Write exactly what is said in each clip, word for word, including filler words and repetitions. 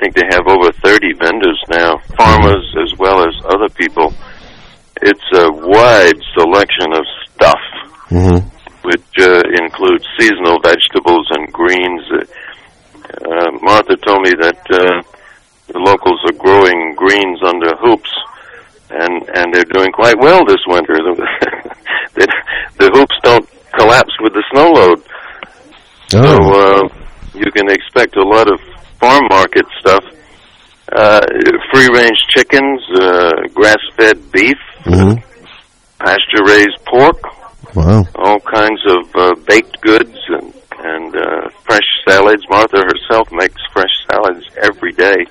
think they have over thirty vendors now, farmers as well as other people. It's a wide selection of stuff, mm-hmm. which uh, includes seasonal vegetables and greens. Uh, Martha told me that uh, the locals are growing greens under hoops, and, and they're doing quite well this winter. the, the hoops don't collapse with the snow load. Oh. So uh, you can expect a lot of farm market stuff. Uh, free-range chickens, uh, grass-fed beef, mm-hmm. pasture-raised pork, wow. all kinds of uh, baked goods and, and uh, fresh salads. Martha herself makes fresh salads every day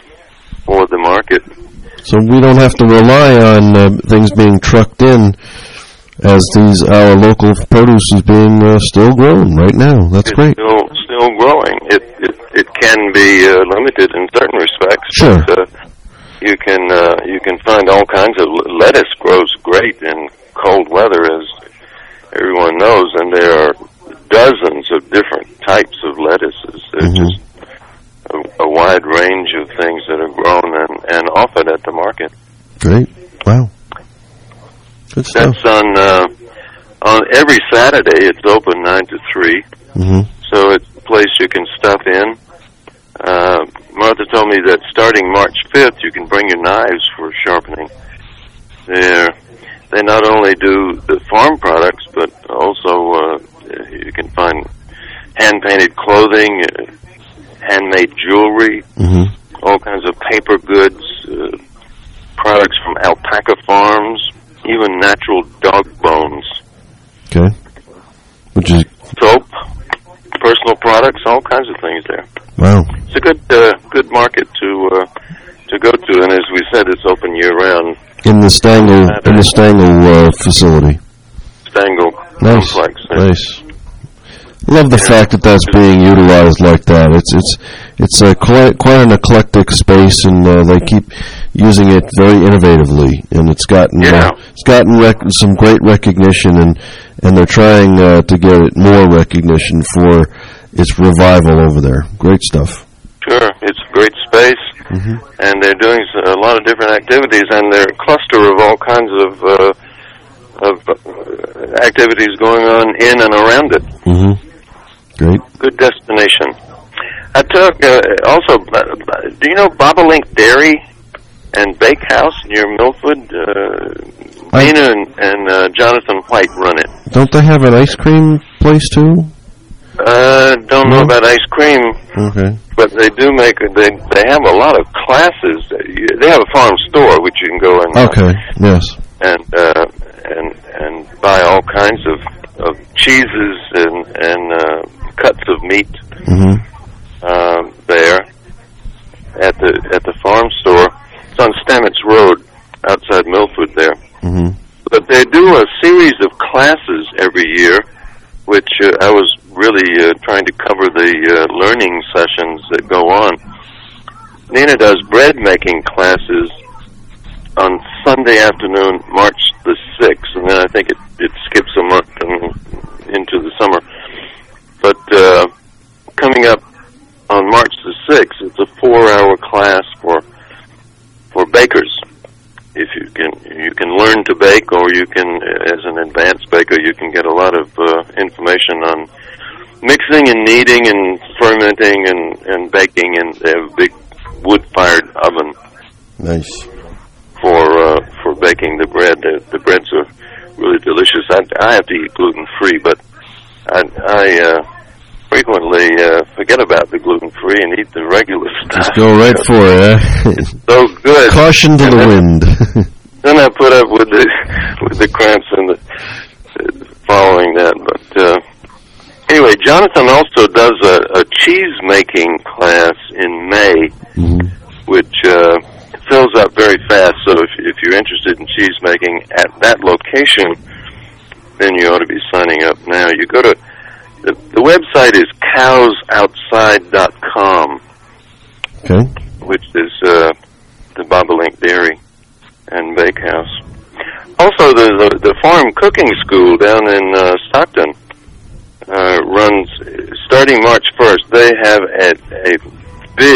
for the market. So we don't have to rely on uh, things being trucked in, as these our local produce is being uh, still grown right now. That's it's great. Still, still growing. It it, it can be uh, limited in certain respects. Sure. But, uh, you can uh, you can find all kinds of lettuce grows great in cold weather, as everyone knows, and there are dozens of different types of lettuces. There's mm-hmm. just a, a wide range of things that are grown and, and offered at the market. Great. Wow. Good stuff. That's on uh, on every Saturday. It's open nine to three, mm-hmm. so it's a place you can stop in. Uh, Martha told me that starting March fifth, you can bring your knives for sharpening. They're, they not only do the farm products, but also uh, you can find hand-painted clothing, uh, handmade jewelry, mm-hmm. all kinds of paper goods, uh, products from alpaca farms, even natural dog bones. Okay. Which is Soap, personal products, all kinds of things there. wow. It's a good uh, good market to uh, to go to, and as we said, it's open year round. In the Stangl in the Stangl uh, facility. Stangl Nice. complex. Nice. Love the Yeah. fact that that's being utilized like that. It's it's it's a quite quite an eclectic space, and uh, they keep using it very innovatively. And it's gotten Yeah. uh, it's gotten rec- some great recognition, and and they're trying uh, to get it more recognition for its revival over there. Great stuff. Sure, it's a great space, mm-hmm. and they're doing a lot of different activities, and they're a cluster of all kinds of uh, of uh, activities going on in and around it. Mm-hmm. Great. Good destination. I took uh, also. Uh, do you know Bobolink Dairy and Bakehouse near Milford? Uh, Dana and, and uh, Jonathan White run it. Don't they have an ice cream place too? Uh, don't know No? about ice cream, Okay. but they do make. They they have a lot of classes. They have a farm store which you can go and Okay. Yes. and uh, and and buy all kinds of of cheeses and and uh, cuts of meat Mm-hmm. uh, there at the at the farm store. It's on Stamets Road outside Milford there. Mm-hmm. But they do a series of classes every year, which uh, I was really uh, trying to cover the uh, learning sessions that go on. Nina does bread making classes on Sunday afternoon, March the sixth, and then I think it, it skips a month and into the summer. But uh, coming up on March the sixth, it's a four-hour class for for bakers. If you can, you can learn to bake, or you can, as an advanced baker, you can get a lot of uh, information on mixing and kneading and fermenting and, and baking. And they have a big wood-fired oven Nice. for uh, for baking the bread. The, the breads are really delicious. I, I have to eat gluten-free, but I, I uh, frequently uh, forget about the gluten-free and eat the regular stuff. Just go right for it, eh? It's so good. Caution to And the then, wind. Then I put up with the with the cramps and the uh, following that. But uh, anyway, Jonathan also does a, a cheese making class in May, mm-hmm. which uh, fills up very fast. So if if you're interested in cheese making at that location, then you ought to be signing up now. You go to the, the website is cows outside dot com, Okay. which is uh, the Bobolink Dairy and Bakehouse. Also, the, the the farm cooking school down in uh, Stockton uh, runs starting March first. They have a, a big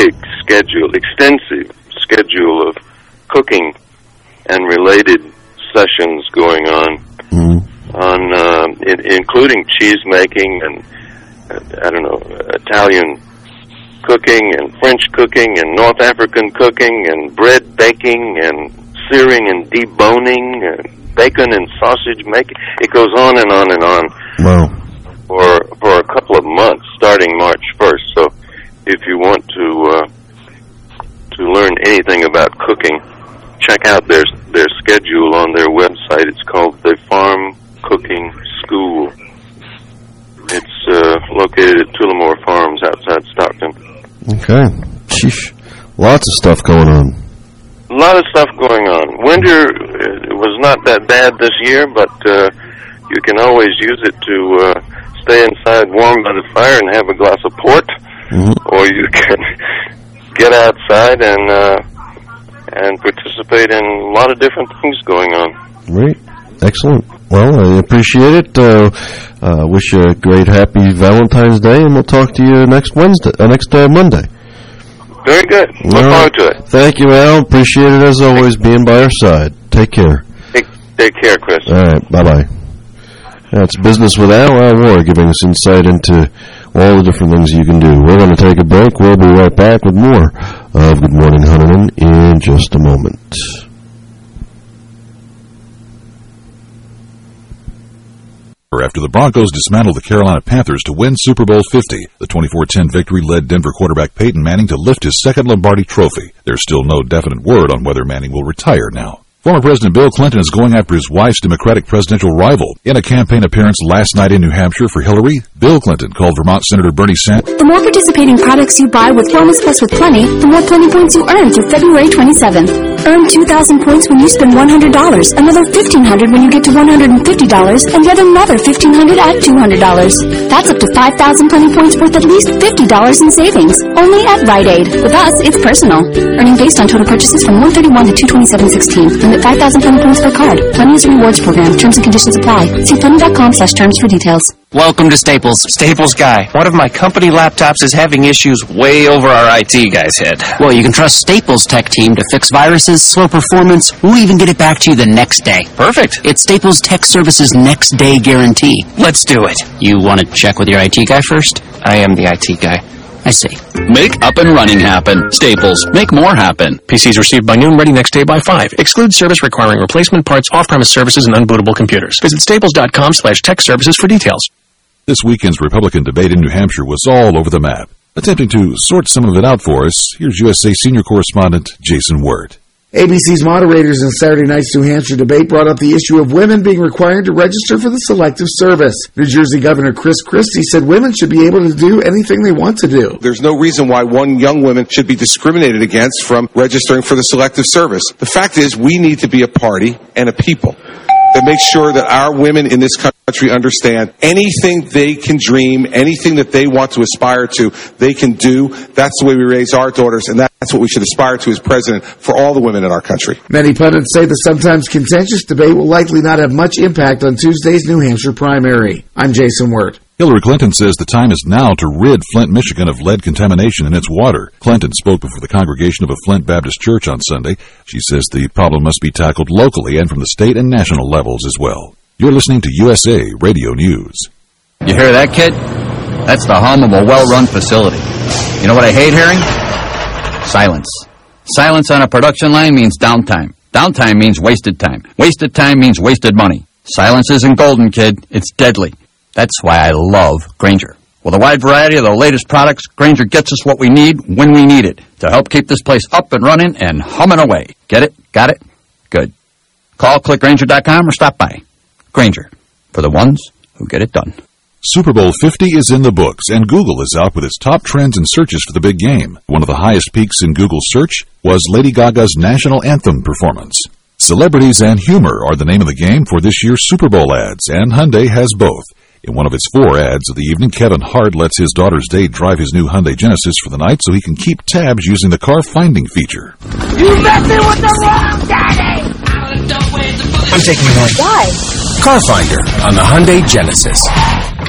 schedule, extensive schedule of cooking and related sessions going on, mm. on uh, in, including cheese making and uh, I don't know, Italian cooking and French cooking and North African cooking and bread baking and searing and deboning and bacon and sausage making. It goes on and on and on. Wow. For for a couple of months, starting March first. So, if you want to uh, to learn anything about cooking, check out their their schedule on their website. It's called the Farm Cooking School. It's uh, located at Tullamore Farms outside Stockton. Okay. Sheesh. Lots of stuff going on. A lot of stuff going on. Winter uh, was not that bad this year, but uh, you can always use it to uh, stay inside warm by the fire and have a glass of port, mm-hmm. or you can get outside and uh, and participate in a lot of different things going on. Great. Excellent. Well, I appreciate it. Uh, uh, wish you a great, happy Valentine's Day, and we'll talk to you next Wednesday, uh, next uh, Monday. Very good. Look All forward right. to it. Thank you, Al. Appreciate it as always, being by our side. Take care. Take, take care, Chris. All right. Bye-bye. That's Business with Al. Al Roy giving us insight into all the different things you can do. We're going to take a break. We'll be right back with more of Good Morning Huntington in just a moment. After the Broncos dismantled the Carolina Panthers to win Super Bowl fifty, the twenty-four ten victory led Denver quarterback Peyton Manning to lift his second Lombardi trophy. There's still no definite word on whether Manning will retire now. Former President Bill Clinton is going after his wife's Democratic presidential rival. In a campaign appearance last night in New Hampshire for Hillary, Bill Clinton called Vermont Senator Bernie Sanders. The more participating products you buy with Wellness Plus with Plenty, the more Plenty points you earn through February twenty-seventh. Earn two thousand points when you spend one hundred dollars, another fifteen hundred dollars when you get to one hundred fifty dollars, and yet another fifteen hundred dollars at two hundred dollars. That's up to five thousand Plenty points worth at least fifty dollars in savings, only at Rite Aid. With us, it's personal. Earning based on total purchases from one thirty-one to two twenty-seven sixteen. Limit five thousand Plenty points per card. Plenty is a rewards program. Terms and conditions apply. See plenty.com slash terms for details. Welcome to Staples. Staples Guy. One of my company laptops is having issues way over our I T guy's head. Well, you can trust Staples Tech Team to fix viruses, slow performance. We'll even get it back to you the next day. Perfect. It's Staples Tech Services next day guarantee. Let's do it. You want to check with your I T guy first? I am the I T guy. I see. Make up and running happen. Staples. Make more happen. P Cs received by noon, ready next day by five. Excludes service requiring replacement parts, off-premise services, and unbootable computers. Visit staples.com slash tech services for details. This weekend's Republican debate in New Hampshire was all over the map. Attempting to sort some of it out for us, here's U S A senior correspondent Jason Wirt. A B C's moderators in Saturday night's New Hampshire debate brought up the issue of women being required to register for the Selective Service. New Jersey Governor Chris Christie said women should be able to do anything they want to do. There's no reason why one young woman should be discriminated against from registering for the Selective Service. The fact is, we need to be a party and a people that makes sure that our women in this country understand anything they can dream, anything that they want to aspire to, they can do. That's the way we raise our daughters, and that's what we should aspire to as president for all the women in our country. Many pundits say the sometimes contentious debate will likely not have much impact on Tuesday's New Hampshire primary. I'm Jason Wirt. Hillary Clinton says the time is now to rid Flint, Michigan of lead contamination in its water. Clinton spoke before the congregation of a Flint Baptist church on Sunday. She says the problem must be tackled locally and from the state and national levels as well. You're listening to U S A Radio News. You hear that, kid? That's the hum of a well-run facility. You know what I hate hearing? Silence. Silence on a production line means downtime. Downtime means wasted time. Wasted time means wasted money. Silence isn't golden, kid. It's deadly. That's why I love Grainger. With a wide variety of the latest products, Grainger gets us what we need when we need it to help keep this place up and running and humming away. Get it? Got it? Good. Call click grainger dot com or stop by. Grainger, for the ones who get it done. Super Bowl fifty is in the books, and Google is out with its top trends and searches for the big game. One of the highest peaks in Google search was Lady Gaga's national anthem performance. Celebrities and humor are the name of the game for this year's Super Bowl ads, and Hyundai has both. In one of its four ads of the evening, Kevin Hart lets his daughter's date drive his new Hyundai Genesis for the night so he can keep tabs using the car finding feature. You messing with the wrong daddy! I'm taking you home. Why? Car Finder on the Hyundai Genesis.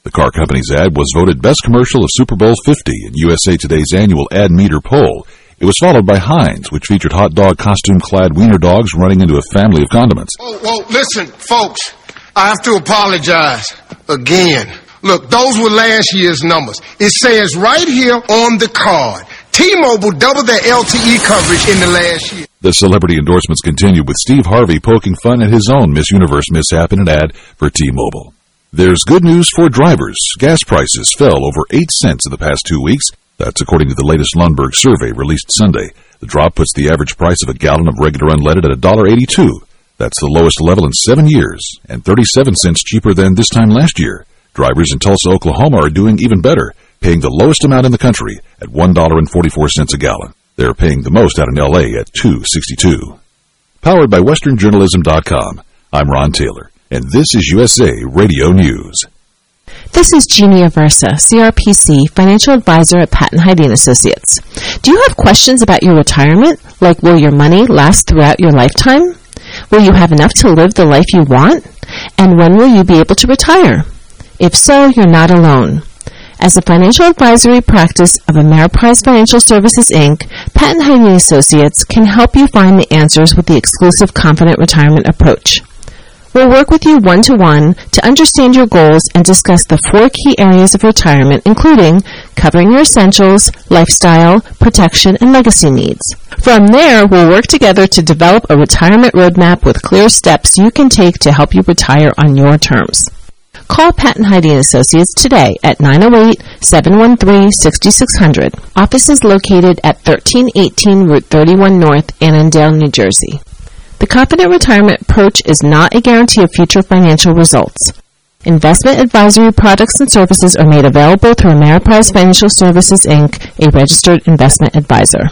The car company's ad was voted Best Commercial of Super Bowl fifty in U S A Today's annual Ad Meter poll. It was followed by Heinz, which featured hot dog costume-clad wiener dogs running into a family of condiments. Oh, well, listen, folks, I have to apologize again. Look, those were last year's numbers. It says right here on the card, T-Mobile doubled their L T E coverage in the last year. The celebrity endorsements continued with Steve Harvey poking fun at his own Miss Universe mishap in an ad for T-Mobile. There's good news for drivers. Gas prices fell over eight cents in the past two weeks. That's according to the latest Lundberg survey released Sunday. The drop puts the average price of a gallon of regular unleaded at one dollar eighty-two. That's the lowest level in seven years and thirty-seven cents cheaper than this time last year. Drivers in Tulsa, Oklahoma are doing even better, paying the lowest amount in the country at one dollar and forty-four cents a gallon. They're paying the most out in L A at two dollars and sixty-two cents. Powered by Western Journalism dot com, I'm Ron Taylor, and this is U S A Radio News. This is Jeannie Aversa, C R P C, Financial Advisor at Patton Hyde and Associates. Do you have questions about your retirement, like will your money last throughout your lifetime? Will you have enough to live the life you want? And when will you be able to retire? If so, you're not alone. As a financial advisory practice of Ameriprise Financial Services, Incorporated, Patton Hyde and Associates can help you find the answers with the exclusive Confident Retirement approach. We'll work with you one-to-one to understand your goals and discuss the four key areas of retirement, including covering your essentials, lifestyle, protection, and legacy needs. From there, we'll work together to develop a retirement roadmap with clear steps you can take to help you retire on your terms. Call Patton Hyde and Associates today at nine oh eight, seven one three, six six zero zero. Office is located at thirteen eighteen Route thirty-one North, Annandale, New Jersey. The Confident Retirement approach is not a guarantee of future financial results. Investment advisory products and services are made available through Ameriprise Financial Services, Incorporated, a registered investment advisor.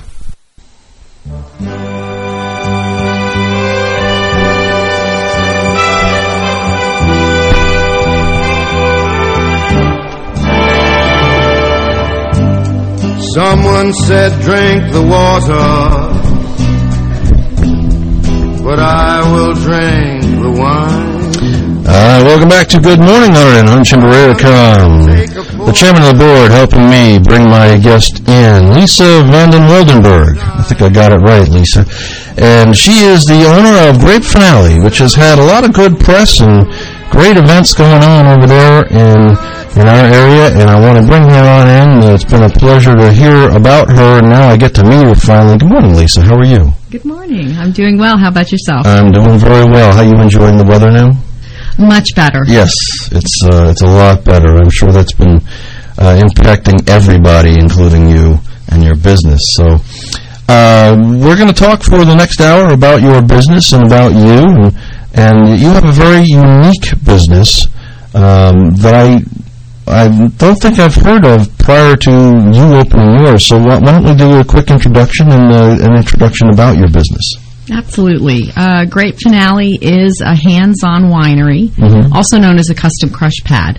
Someone said drink the water, but I will drink the wine. Uh, welcome back to Good Morning, Hunter and Chimbaricum. The chairman of the board helping me bring my guest in, Lisa Vanden Wildenberg. I think I got it right, Lisa. And she is the owner of Grape Finale, which has had a lot of good press and great events going on over there in in our area, and I want to bring her on in. It's been a pleasure to hear about her, and now I get to meet her finally. Good morning, Lisa. How are you? Good morning. I'm doing well. How about yourself? I'm doing very well. How are you enjoying the weather now? Much better. Yes, it's uh, it's a lot better. I'm sure that's been uh, impacting everybody, including you and your business. So uh, we're going to talk for the next hour about your business and about you, and, and you have a very unique business um, that I I don't think I've heard of prior to you opening yours. So why, why don't we do a quick introduction and uh, an introduction about your business? Absolutely. Uh, Grape Finale is a hands-on winery, mm-hmm. also known as a custom crush pad.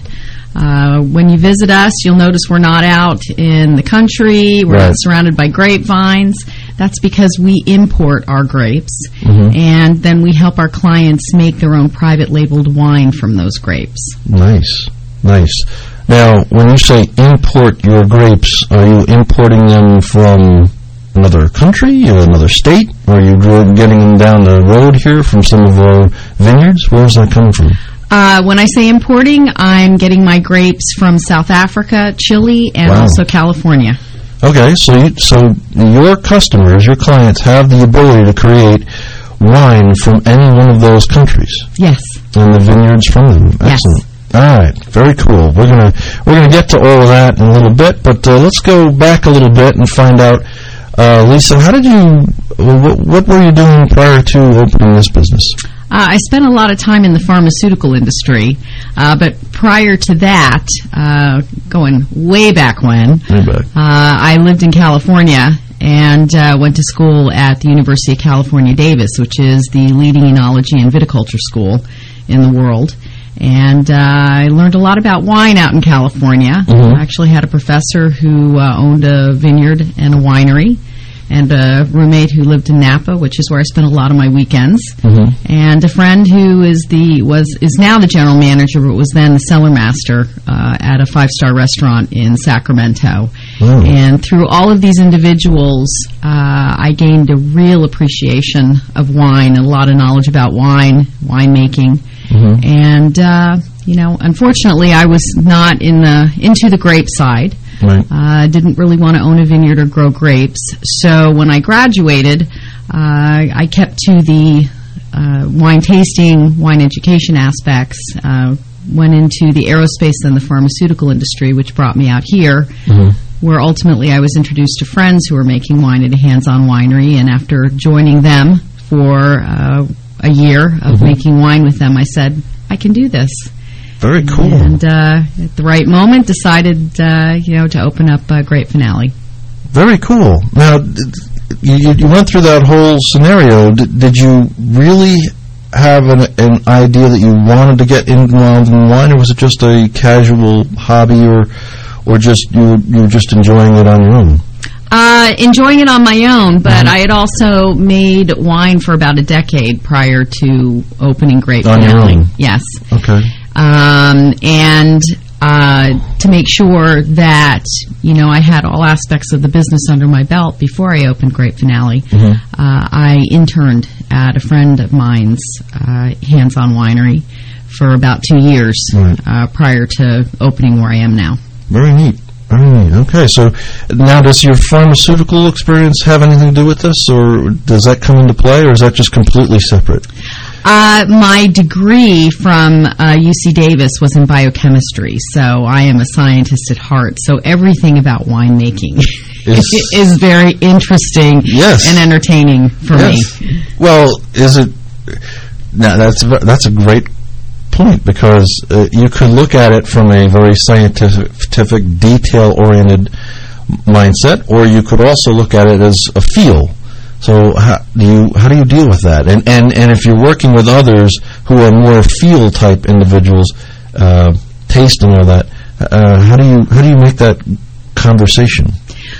Uh, when you visit us, you'll notice we're not out in the country. We're right. not surrounded by grapevines. That's because we import our grapes, mm-hmm. and then we help our clients make their own private labeled wine from those grapes. Nice, nice. Now, when you say import your grapes, are you importing them from another country, or another state? Or are you getting them down the road here from some of our vineyards? Where is that coming from? Uh, when I say importing, I'm getting my grapes from South Africa, Chile, and wow. also California. Okay, so you, so your customers, your clients, have the ability to create wine from any one of those countries. Yes. And the vineyards from them. Yes. Excellent. All right, very cool. We're gonna we're gonna get to all of that in a little bit, but uh, let's go back a little bit and find out, uh, Lisa, how did you? What, what were you doing prior to opening this business? Uh, I spent a lot of time in the pharmaceutical industry, uh, but prior to that, uh, going way back when, way back. Uh, I lived in California and uh, went to school at the University of California, Davis, which is the leading enology and viticulture school in the world. And uh, I learned a lot about wine out in California. Mm-hmm. I actually had a professor who uh, owned a vineyard and a winery. and a roommate who lived in Napa, which is where I spent a lot of my weekends, Mm-hmm. and a friend who is the was is now the general manager, but was then the cellar master uh, at a five-star restaurant in Sacramento. Oh. And through all of these individuals, uh, I gained a real appreciation of wine, a lot of knowledge about wine, winemaking, Mm-hmm. and uh, you know, unfortunately, I was not in the into the grape side. Right. Uh, didn't really want to own a vineyard or grow grapes. So when I graduated, uh, I kept to the uh, wine tasting, wine education aspects. Uh, went into the aerospace and the pharmaceutical industry, which brought me out here, Mm-hmm. where ultimately I was introduced to friends who were making wine at a hands-on winery. And after joining them for uh, a year of Mm-hmm. making wine with them, I said, I can do this. Very cool. And uh, at the right moment, decided, uh, you know, to open up uh, Great Finale. Very cool. Now, did- you, you went through that whole scenario. Did, did you really have an, an idea that you wanted to get involved in wine, or was it just a casual hobby, or or just you were, you were just enjoying it on your own? Uh, enjoying it on my own, but I had also made wine for about a decade prior to opening Great On your Finale. own? Yes. Okay. Um, and uh, to make sure that, you know, I had all aspects of the business under my belt before I opened Great Finale, Mhm. uh, I interned at a friend of mine's uh, hands-on winery for about two years Right. uh, prior to opening where I am now. Very neat. Very neat. Okay, so now does your pharmaceutical experience have anything to do with this, or does that come into play, or is that just completely separate? Uh, my degree from uh, U C Davis was in biochemistry, so I am a scientist at heart. So everything about winemaking Is- is very interesting Yes. and entertaining for Yes. me. Well, is it... Now, that's, a ve- that's a great point, because uh, you could look at it from a very scientific, detail-oriented mindset, or you could also look at it as a feel. So how do you how do you deal with that? And and, and if you're working with others who are more feel-type individuals, uh, taste and all that, uh, how do you how do you make that conversation?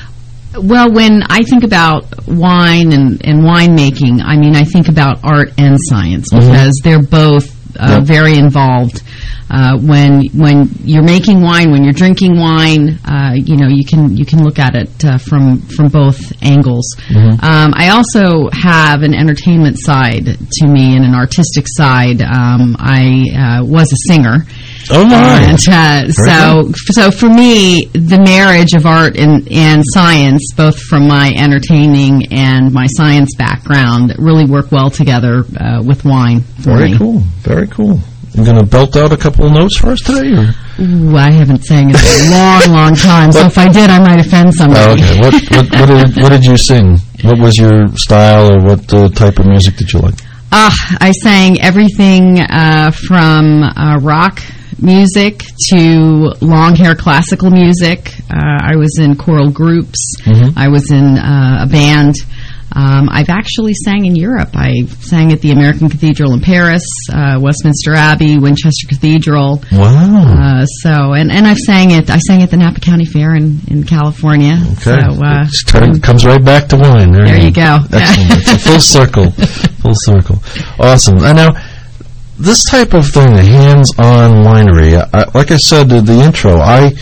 Well, when I think about wine and, and winemaking, I mean, I think about art and science, Mhm. because they're both uh, Yep. very involved. Uh, when when you're making wine, when you're drinking wine, uh, you know, you can you can look at it uh, from from both angles. Mhm. Um, I also have an entertainment side to me and an artistic side. Um, I uh, was a singer. Oh my! And, uh, so, so for me, the marriage of art and, and science, both from my entertaining and my science background, really work well together uh, with wine for Very me. cool. Very cool. You going to belt out a couple of notes for us today? Or? Ooh, I haven't sang in a long, long time, so if I did, I might offend somebody. Oh, okay. What what what did, what did you sing? What was your style, or what uh, type of music did you like? Ah, I sang everything uh, from uh, rock music to long hair classical music. Uh, I was in choral groups. Mhm. I was in uh, a band. Um, I've actually sang in Europe. I sang at the American Cathedral in Paris, uh, Westminster Abbey, Winchester Cathedral. Wow. Uh, so, and, and I've sang at I sang at the Napa County Fair in, in California. Okay. So, uh, It's turn, comes right back to wine. There you go. Excellent. It's a full circle. Full circle. Awesome. And now, this type of thing, a hands-on winery, I, like I said in the intro, I,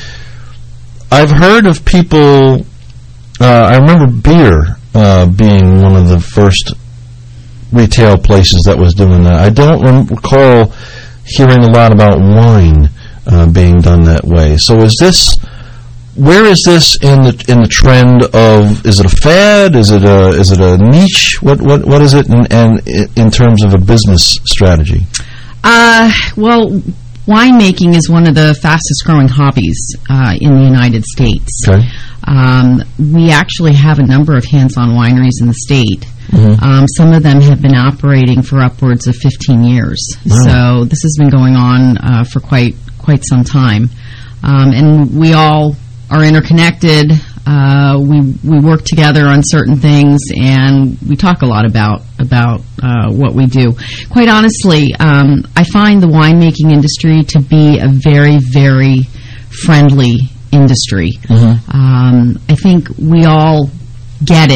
I've heard of people, uh, I remember beer uh, being one of the first retail places that was doing that. I don't rem- recall hearing a lot about wine uh, being done that way. So is this... Where is this in the in the trend of? Is it a fad? Is it a is it a niche? What what what is it? And, and in terms of a business strategy? Uh, well, winemaking is one of the fastest growing hobbies uh, in the United States. Okay. Um, we actually have a number of hands-on wineries in the state. Mhm. Um, some of them have been operating for upwards of fifteen years. Wow. So this has been going on uh, for quite quite some time, um, and we all are interconnected. Uh, we we work together on certain things, and we talk a lot about about uh, what we do. Quite honestly, um, I find the winemaking industry to be a very, very friendly industry. Mhm. Um, I think we all get it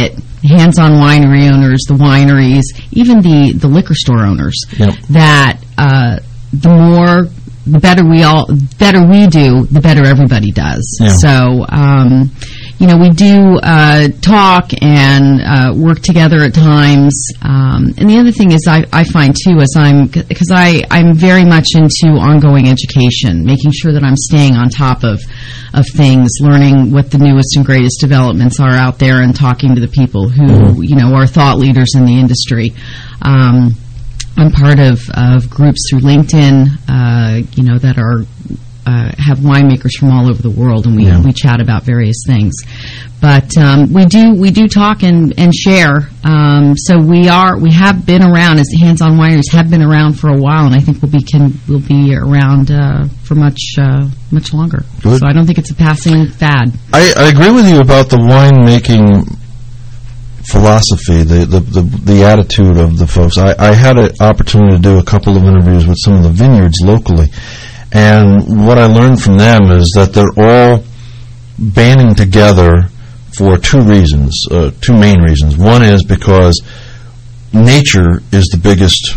hands-on winery owners, the wineries, even the, the liquor store owners, yep. that uh, the more, the better we all, better we do, the better everybody does. Yeah. So, um, you know, we do uh, talk and uh, work together at times. Um, and the other thing is I, I find, too, as I'm, because I, I'm very much into ongoing education, making sure that I'm staying on top of, of things, learning what the newest and greatest developments are out there and talking to the people who, mm-hmm. you know, are thought leaders in the industry. Um, I'm part of, of groups through LinkedIn, uh, you know, that are Uh, have winemakers from all over the world, and we yeah. we chat about various things. But um, we do we do talk and and share. Um, so we are we have been around as hands-on wineries have been around for a while, and I think we'll be can we'll be around uh, for much uh, much longer. Good. So I don't think it's a passing fad. I, I agree with you about the winemaking philosophy, the, the, the, the attitude of the folks. I, I had an opportunity to do a couple of interviews with some of the vineyards locally. And what I learned from them is that they're all banding together for two reasons, uh, two main reasons. One is because nature is the biggest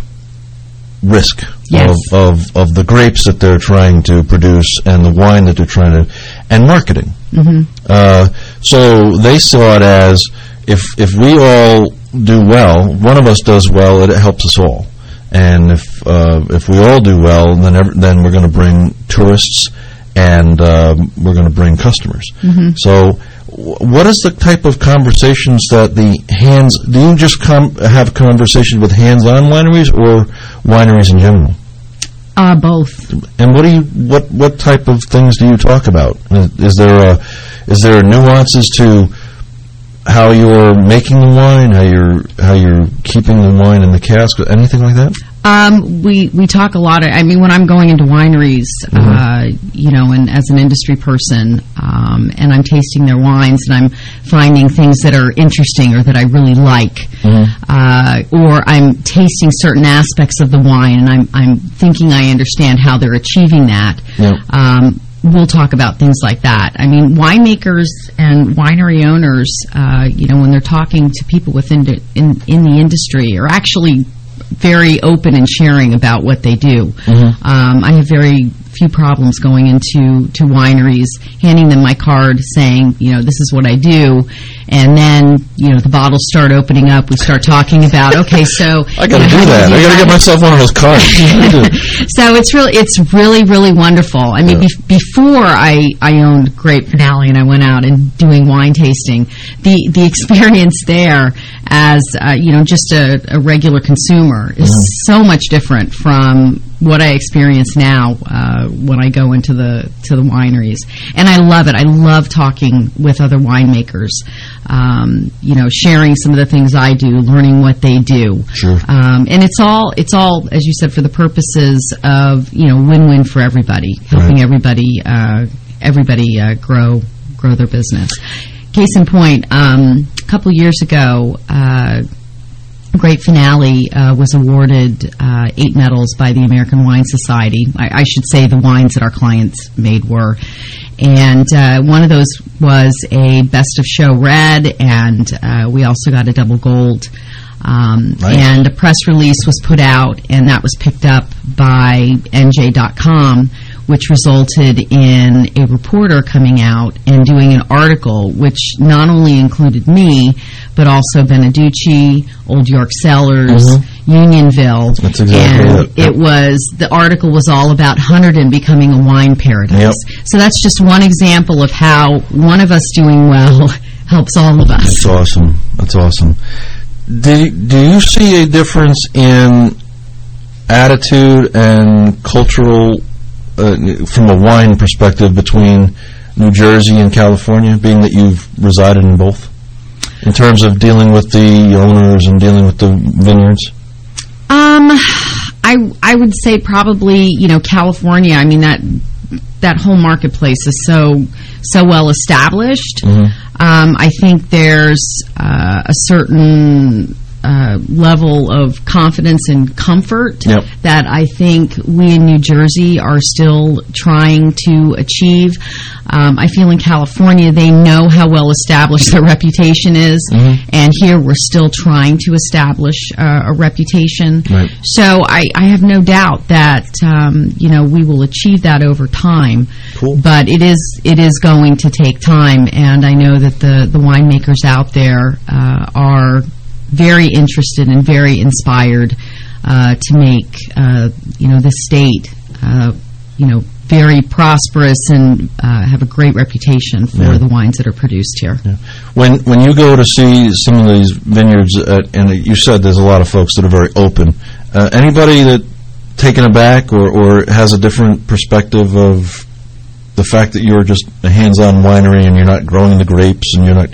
risk yes. of, of, of the grapes that they're trying to produce and the wine that they're trying to, and marketing. Mm-hmm. Uh, so they saw it as if if we all do well, one of us does well, it helps us all. And if uh, if we all do well, then ev- then we're going to bring tourists, and uh, we're going to bring customers. Mm-hmm. So, w- what is the type of conversations that the hands? Do you just com- have conversations with hands-on wineries or wineries in general? Uh, both. And what do you what what type of things do you talk about? Is, is there a, is there nuances to how you're making the wine, how you're how you're keeping the wine in the cask, anything like that? Um, we we talk a lot. Of, I mean, when I'm going into wineries, mm-hmm. uh, you know, and as an industry person, um, and I'm tasting their wines, and I'm finding things that are interesting or that I really like, mm-hmm. uh, or I'm tasting certain aspects of the wine, and I'm I'm thinking I understand how they're achieving that. Yeah. Um, We'll talk about things like that. I mean, winemakers and winery owners, uh, you know, when they're talking to people within the, in, in the industry, are actually very open and sharing about what they do. Mm-hmm. Um, I have very few problems going into to wineries, handing them my card, saying, you know, this is what I do, and then, you know, the bottles start opening up. We start talking about, okay, so I got to do that. I got to get myself one of those cards. So it's really, it's really, really wonderful. I mean, yeah. be- before I, I owned Grape Finale and I went out and doing wine tasting, the the experience there as uh, you know, just a, a regular consumer is mm-hmm. so much different from what I experience now uh, when I go into the to the wineries, and I love it. I love talking with other winemakers, um, you know, sharing some of the things I do, learning what they do, sure. um, and it's all it's all as you said, for the purposes of, you know, win-win for everybody, helping right. everybody uh, everybody uh, grow grow their business. Case in point, um, a couple years ago. Uh, Grape Finale uh, was awarded uh, eight medals by the American Wine Society. I, I should say the wines that our clients made were. And uh, one of those was a Best of Show Red, and uh, we also got a double gold. Um, nice. And a press release was put out, and that was picked up by N J dot com, which resulted in a reporter coming out and doing an article which not only included me, but also Beneducci, Old York Cellars, mm-hmm. Unionville. That's exactly and it. It was, the article was all about Hunterdon becoming a wine paradise. Yep. So that's just one example of how one of us doing well helps all of us. That's awesome. That's awesome. Do, do you see a difference in attitude and cultural, uh, from a wine perspective, between New Jersey and California, being that you've resided in both, in terms of dealing with the owners and dealing with the vineyards? Um, I I would say probably, you know, California. I mean, that that whole marketplace is so so well established. Mm-hmm. Um, I think there's uh, a certain uh, level of confidence and comfort Yep. that I think we in New Jersey are still trying to achieve. Um, I feel in California they know how well established their reputation is, Mhm. and here we're still trying to establish uh, a reputation. Right. So I, I have no doubt that um, you know we will achieve that over time. Cool. But it is it is going to take time, and I know that the the winemakers out there uh, are very interested and very inspired uh, to make uh, you know the state uh, you know very prosperous and uh, have a great reputation for Yeah. the wines that are produced here. Yeah. When when you go to see some of these vineyards, at, and you said there's a lot of folks that are very open. Uh, anybody that taken aback or, or has a different perspective of the fact that you're just a hands-on winery and you're not growing the grapes and you're not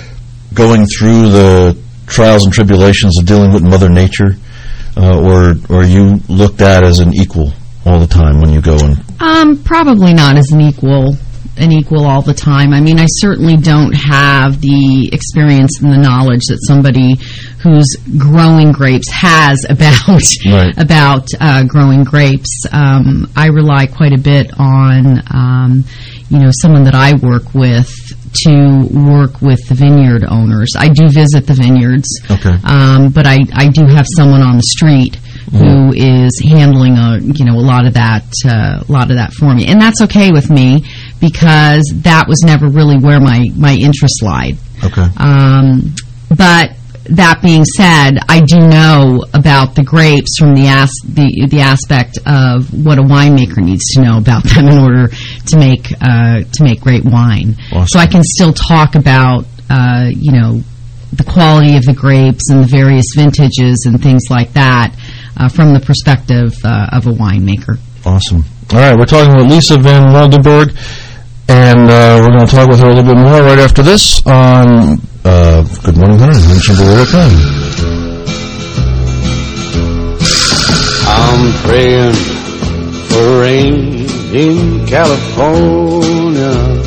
going through the trials and tribulations of dealing with Mother Nature, uh, or or you looked at as an equal all the time when you go and Um, probably not as an equal, an equal all the time. I mean, I certainly don't have the experience and the knowledge that somebody who's growing grapes has about Right. about uh, growing grapes. Um, I rely quite a bit on, um, you know, someone that I work with to work with the vineyard owners. I do visit the vineyards, Okay. um, but I, I do have someone on the street who is handling a you know a lot of that uh, a lot of that for me, and that's okay with me because that was never really where my my interest lied. Okay. Um, but that being said, I do know about the grapes from the as the the aspect of what a winemaker needs to know about them in order to make uh, to make great wine. Awesome. So I can still talk about uh, you know the quality of the grapes and the various vintages and things like that uh, from the perspective uh, of a winemaker. Awesome. All right, we're talking with Lisa Van Wildenberg, and uh, we're going to talk with her a little bit more right after this on uh, Good Morning Hunter and Chamber World Time. I'm praying for rain in California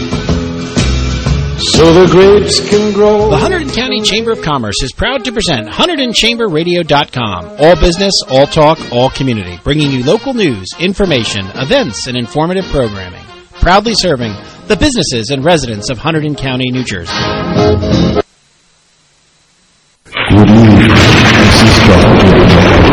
so the grapes can grow. The Hunterdon County Chamber of Commerce is proud to present Hunterdon Chamber Radio dot com. All business, all talk, all community. Bringing you local news, information, events, and informative programming. Proudly serving the businesses and residents of Hunterdon County, New Jersey. Good evening. This is Doctor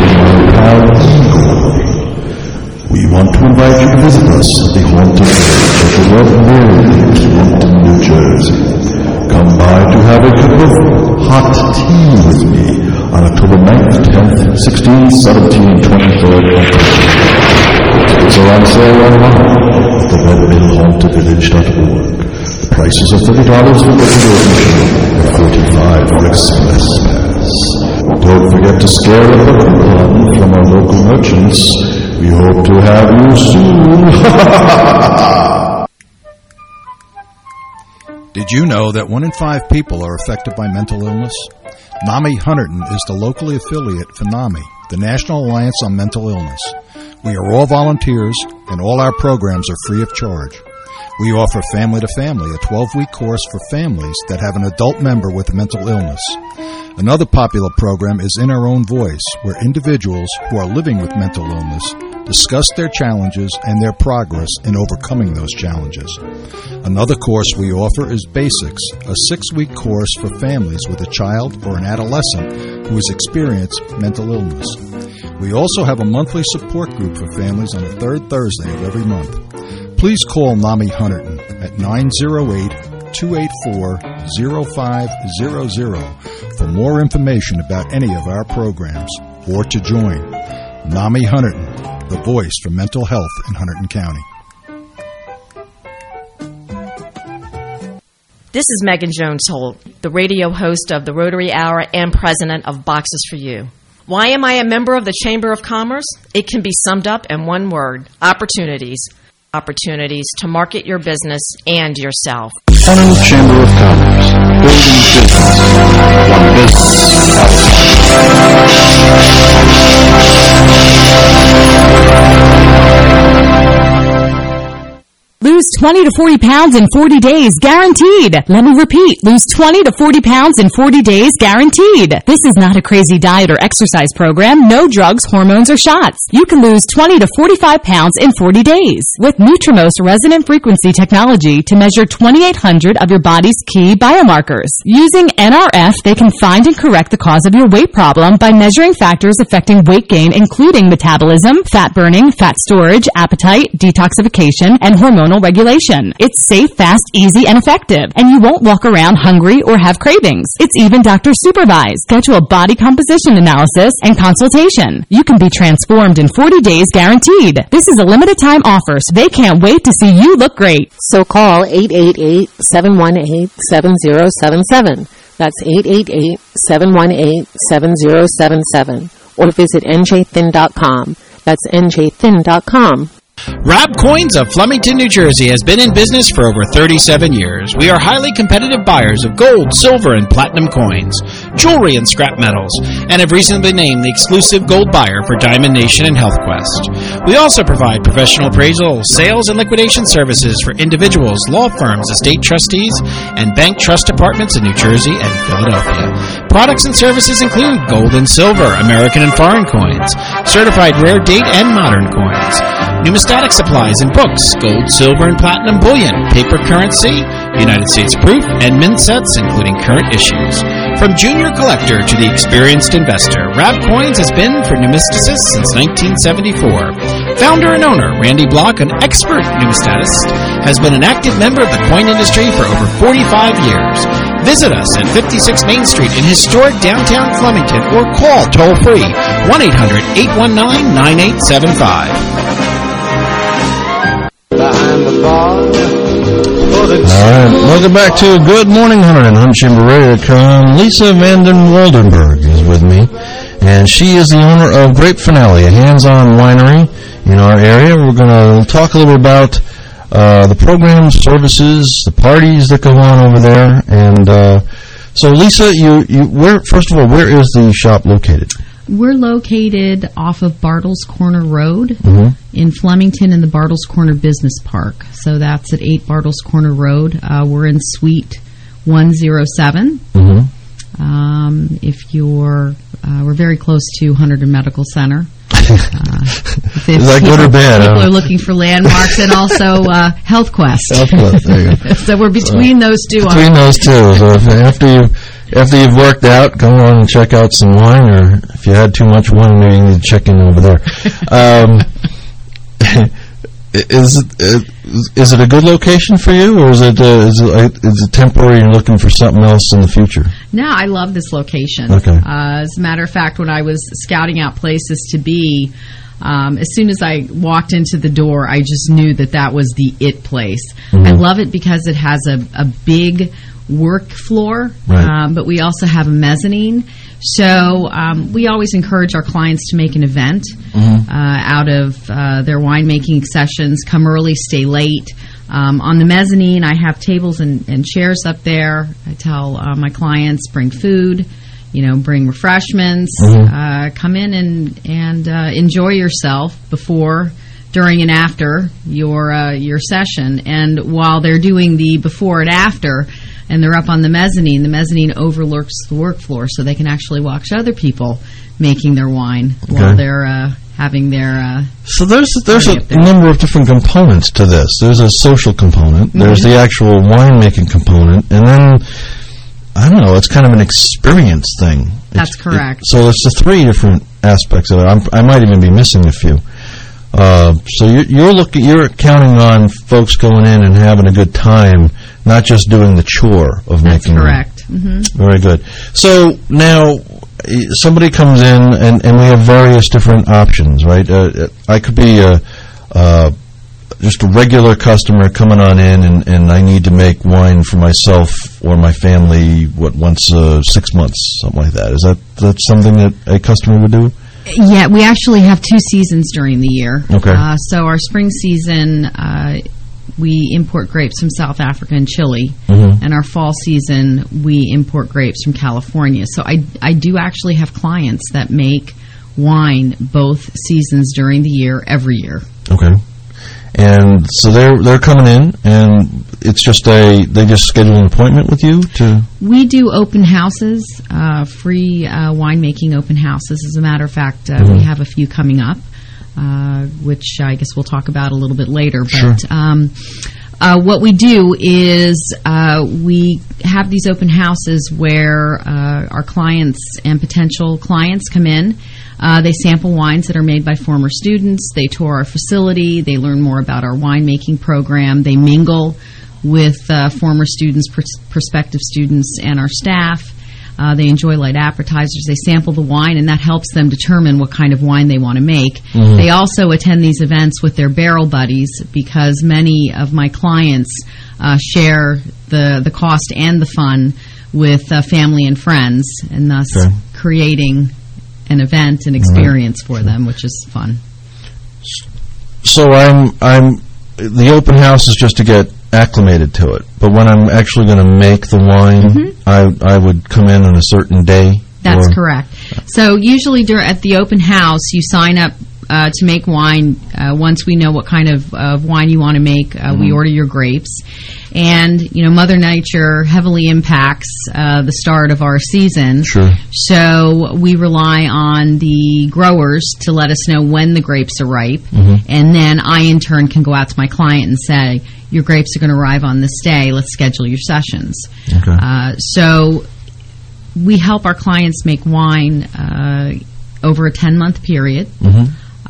We want to invite you to visit us at the Haunted Village at the Love Maryland, Haunton, New Jersey. Come by to have a cup of hot tea with me on October ninth, tenth, sixteenth, seventeenth, and twenty-third. Tickets are on sale online at the red mill haunted village dot org. The prices are thirty dollars for regular admission and forty-five dollars for express pass. Don't forget to scare up a coupon from our local merchants. We hope to have you soon. Did you know that one in five people are affected by mental illness? NAMI Hunterdon is the locally affiliate for NAMI, the National Alliance on Mental Illness. We are all volunteers, and all our programs are free of charge. We offer Family to Family, a twelve-week course for families that have an adult member with a mental illness. Another popular program is In Our Own Voice, where individuals who are living with mental illness discuss their challenges and their progress in overcoming those challenges. Another course we offer is Basics, a six-week course for families with a child or an adolescent who has experienced mental illness. We also have a monthly support group for families on the third Thursday of every month. Please call NAMI Hunterdon at nine oh eight, two eight four, oh five hundred for more information about any of our programs or to join. NAMI Hunterdon, the voice for mental health in Hunterdon County. This is Megan Jones-Holt, the radio host of the Rotary Hour and president of Boxes for You. Why am I a member of the Chamber of Commerce? It can be summed up in one word: opportunities. Opportunities to market your business and yourself. Hunterdon Chamber of Commerce, building business, one business at a time. Lose Lose twenty to forty pounds in forty days, guaranteed. Let me repeat. Lose twenty to forty pounds in forty days, guaranteed. This is not a crazy diet or exercise program. No drugs, hormones, or shots. You can lose twenty to forty-five pounds in forty days with Nutrimost resonant frequency technology to measure twenty-eight hundred of your body's key biomarkers. Using N R F, they can find and correct the cause of your weight problem by measuring factors affecting weight gain, including metabolism, fat burning, fat storage, appetite, detoxification, and hormonal regulation. It's safe, fast, easy, and effective, and you won't walk around hungry or have cravings. It's even doctor supervised. Schedule a body composition analysis and consultation. You can be transformed in forty days, guaranteed. This is a limited time offer, so they can't wait to see you look great. So call eight eight eight, seven one eight, seven zero seven seven. That's eight eight eight, seven one eight, seven zero seven seven. Or visit N J thin dot com. That's N J thin dot com. Rob Coins of Flemington, New Jersey has been in business for over thirty-seven years. We are highly competitive buyers of gold, silver, and platinum coins, jewelry, and scrap metals, and have recently been named the exclusive gold buyer for Diamond Nation and HealthQuest. We also provide professional appraisal, sales, and liquidation services for individuals, law firms, estate trustees, and bank trust departments in New Jersey and Philadelphia. Products and services include gold and silver, American and foreign coins, certified rare date and modern coins, numismatic supplies and books, gold, silver, and platinum bullion, paper currency, United States proof, and mint sets, including current issues. From junior collector to the experienced investor, Rab Coins has been for numisticists since nineteen seventy-four. Founder and owner, Randy Block, an expert numismatist, has been an active member of the coin industry for over forty-five years. Visit us at fifty-six Main Street in historic downtown Flemington or call toll-free one eight hundred, eight one nine, nine eight seven five. Behind the bar. All right, welcome back to Good Morning Hunter and Hunt Chamber Radio dot com. Lisa Vanden Waldenberg is with me, and she is the owner of Grape Finale, a hands-on winery in our area. We're going to talk a little bit about uh, the programs, services, the parties that go on over there. And uh, so, Lisa, you, you where first of all, where is the shop located? We're located off of Bartles Corner Road mm-hmm. in Flemington in the Bartles Corner Business Park. So that's at eight Bartles Corner Road. Uh, we're in Suite one oh seven. Mm-hmm. Um, if you're, uh, we're very close to Hunterdon Medical Center. Uh, if Is that people, good or bad? People are looking for landmarks and also uh, HealthQuest. HealthQuest, there you go. So we're between so, those two. Between those two. So if, after you... After you've worked out, go on and check out some wine, or if you had too much wine, maybe you need to check in over there. Um, is it is it a good location for you, or is it uh, is it is it temporary? And you're looking for something else in the future? No, I love this location. Okay. Uh, as a matter of fact, when I was scouting out places to be, um, as soon as I walked into the door, I just knew that that was the it place. Mm-hmm. I love it because it has a, a big work floor, right. um, but we also have a mezzanine. So um, we always encourage our clients to make an event mm-hmm. uh, out of uh, their winemaking sessions. Come early, stay late. Um, on the mezzanine, I have tables and, and chairs up there. I tell uh, my clients, bring food, you know, bring refreshments. Mm-hmm. Uh, come in and, and uh, enjoy yourself before, during, and after your uh, your session. And while they're doing the before and after, and they're up on the mezzanine, the mezzanine overlooks the work floor, so they can actually watch other people making their wine okay. while they're uh, having their uh, So there's there's a number of different components to this. There's a social component, mm-hmm. there's the actual winemaking component, and then, I don't know, it's kind of an experience thing. That's it's, correct. It, so it's the three different aspects of it. I'm, I might even be missing a few. Uh, so you're, you're looking, you're counting on folks going in and having a good time, not just doing the chore of That's making. That's correct. Mm-hmm. Very good. So now somebody comes in, and, and we have various different options, right? Uh, I could be a, uh, just a regular customer coming on in, and, and I need to make wine for myself or my family. What once uh, six months, something like that. Is that that something that a customer would do? Yeah, we actually have two seasons during the year. Okay. Uh, so our spring season, uh, we import grapes from South Africa and Chile. Mm-hmm. And our fall season, we import grapes from California. So I, I do actually have clients that make wine both seasons during the year, every year. Okay. And so they're they're coming in, and it's just a they just schedule an appointment with you to. We do open houses, uh, free uh, winemaking open houses. As a matter of fact, uh, Mm-hmm. we have a few coming up, uh, which I guess we'll talk about a little bit later. But Sure. um, uh, what we do is uh, we have these open houses where uh, our clients and potential clients come in. Uh, they sample wines that are made by former students. They tour our facility. They learn more about our winemaking program. They mingle with uh, former students, pers- prospective students, and our staff. Uh, they enjoy light appetizers. They sample the wine, and that helps them determine what kind of wine they want to make. Mhm. They also attend these events with their barrel buddies because many of my clients uh, share the, the cost and the fun with uh, family and friends, and thus Okay. creating an event, an experience for them, which is fun. So I'm I'm the open house is just to get acclimated to it. But when I'm actually going to make the wine, Mhm. I I would come in on a certain day. That's or- correct. So usually dur- at the open house, you sign up uh, to make wine. Uh, once we know what kind of, of wine you want to make, uh, we Mhm. order your grapes. And, you know, Mother Nature heavily impacts uh, the start of our season. Sure. So we rely on the growers to let us know when the grapes are ripe. Mhm. And then I, in turn, can go out to my client and say, your grapes are going to arrive on this day. Let's schedule your sessions. Okay. Uh, so we help our clients make wine uh, over a ten-month period. Mhm.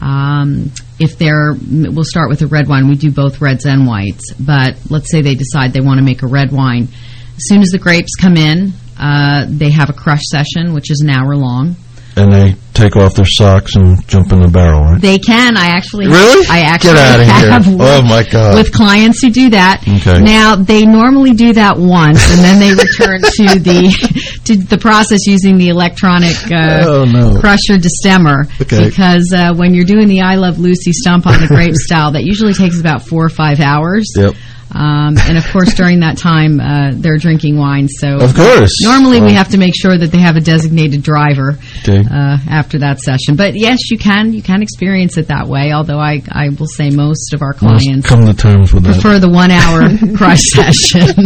Um, if they're, we'll start with a red wine. We do both reds and whites. But let's say they decide they want to make a red wine. As soon as the grapes come in, uh, they have a crush session, which is an hour long. And they take off their socks and jump in the barrel, right? They can. I actually Really? I actually Get outta here. have Oh, my God. with clients who do that. Okay. Now they normally do that once, and then they return to the to the process using the electronic uh, Oh, no. crusher destemmer. Okay. Because uh, when you're doing the I Love Lucy stump on the grape style, that usually takes about four or five hours. Yep. Um, and of course, during that time, uh, they're drinking wine. So Of course. normally we Well- have to make sure that they have a designated driver Okay. uh, after that session. But yes, you can you can experience it that way. Although I I will say most of our Let's clients come to terms with that. prefer the one hour crush session.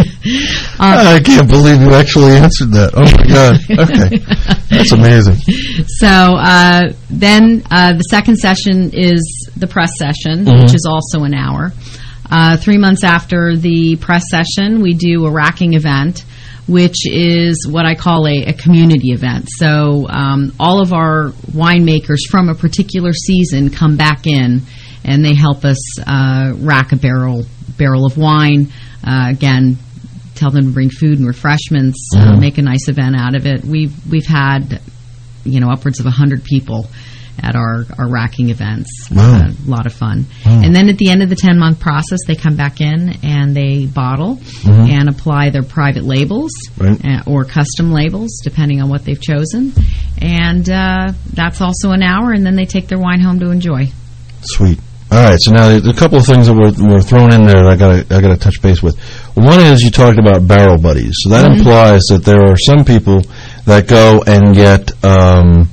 Um, I can't believe you actually answered that. Oh my God. Okay. That's amazing. So uh, then uh, the second session is the press session, Mhm. which is also an hour. Uh, three months after the press session, we do a racking event, which is what I call a, a community event. So um, all of our winemakers from a particular season come back in, and they help us uh, rack a barrel barrel of wine. Uh, again, tell them to bring food and refreshments, uh, Mhm. make a nice event out of it. We've we've had, you know, upwards of a hundred people at our, our racking events. Wow. Uh, a lot of fun. Wow. And then at the end of the ten-month process, they come back in and they bottle Mhm. and apply their private labels Right. uh, or custom labels, depending on what they've chosen. And uh, that's also an hour, and then they take their wine home to enjoy. Sweet. All right. So now a couple of things that were, were thrown in there that I got I got to touch base with. One is you talked about barrel buddies. So that Mhm. implies that there are some people that go and get um,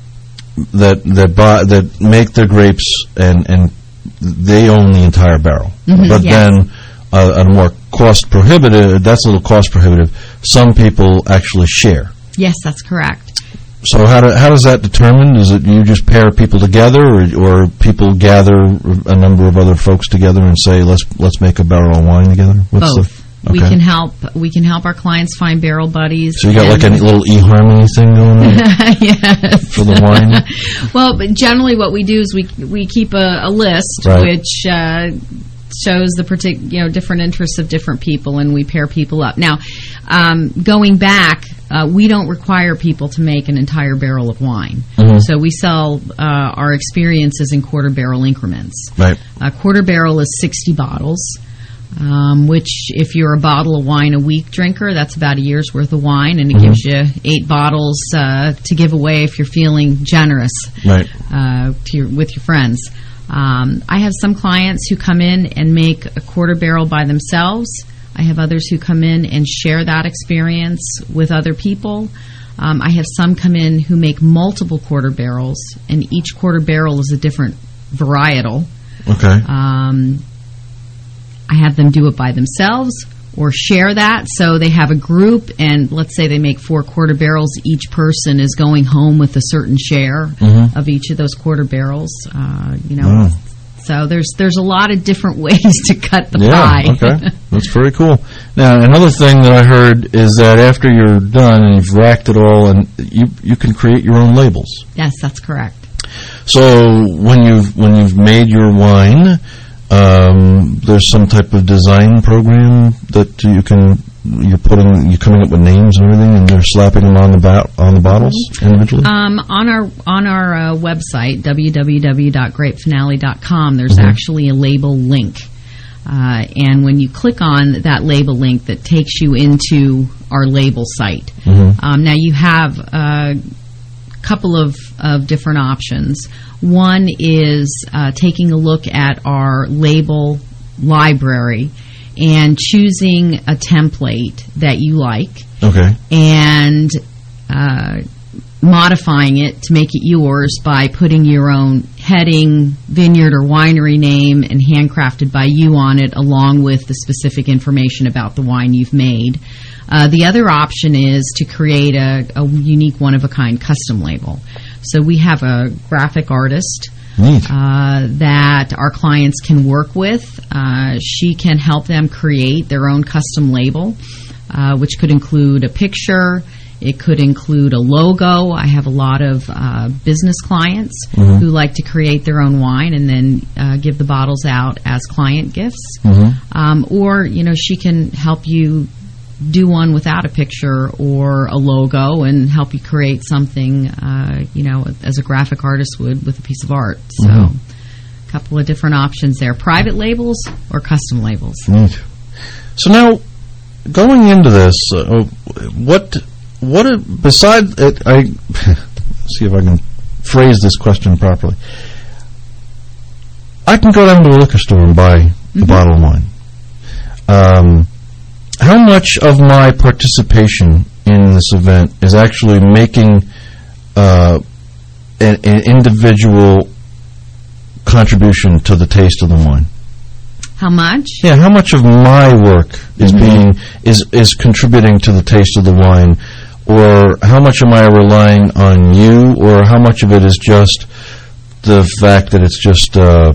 that that buy that make their grapes and and they own the entire barrel. Mhm, But yes. then uh, a more cost prohibitive. That's a little cost prohibitive. Some people actually share. Yes, that's correct. So how do, how does that determine? Is it you just pair people together, or, or people gather a number of other folks together and say let's let's make a barrel of wine together? What's Both. The, We okay. can help. We can help our clients find barrel buddies. So you got like a and- little eHarmony thing going on yes. for the wine. Well, but generally, what we do is we we keep a, a list Right. which uh, shows the partic- you know different interests of different people, and we pair people up. Now, um, going back, uh, we don't require people to make an entire barrel of wine. Mhm. So we sell uh, our experiences in quarter barrel increments. Right. A quarter barrel is sixty bottles. Um, which, if you're a bottle of wine a week drinker, that's about a year's worth of wine, and it Mhm. gives you eight bottles uh, to give away if you're feeling generous Right. uh, to your, with your friends. Um, I have some clients who come in and make a quarter barrel by themselves. I have others who come in and share that experience with other people. Um, I have some come in who make multiple quarter barrels, and each quarter barrel is a different varietal. Okay. Um, I have them do it by themselves or share that. So they have a group, and let's say they make four quarter barrels. Each person is going home with a certain share Mhm. of each of those quarter barrels. Uh, you know, Wow. so there's there's a lot of different ways to cut the yeah, pie. okay. That's very cool. Now, another thing that I heard is that after you're done and you've racked it all, and you you can create your own labels. Yes, that's correct. So when you've when you've made your wine, um, there's some type of design program that you can you're putting you're coming up with names and everything, and they're slapping them on the bat on the bottles individually. Um, on our on our uh, website w w w dot grape finale dot com, there's Mhm. actually a label link, uh, and when you click on that label link, that takes you into our label site. Mhm. Um, now you have a couple of, of different options. One is uh, taking a look at our label library and choosing a template that you like. Okay. And uh, modifying it to make it yours by putting your own heading, vineyard or winery name, and handcrafted by you on it, along with the specific information about the wine you've made. Uh, the other option is to create a, a unique one-of-a-kind custom label. So we have a graphic artist uh, that our clients can work with. Uh, she can help them create their own custom label, uh, which could include a picture. It could include a logo. I have a lot of uh, business clients Mhm. who like to create their own wine and then uh, give the bottles out as client gifts. Mhm. Um, or, you know, she can help you do one without a picture or a logo and help you create something, uh, you know, as a graphic artist would with a piece of art. So Mhm. a couple of different options there. Private labels or custom labels. Neat. So now, going into this, uh, what what a, besides it, I see if I can phrase this question properly. I can go down to a liquor store and buy Mm-hmm. a bottle of wine. Um, how much of my participation in this event is actually making uh, an, an individual contribution to the taste of the wine? How much? Yeah, how much of my work is Mhm. being is is contributing to the taste of the wine, or how much am I relying on you, or how much of it is just the fact that it's just uh,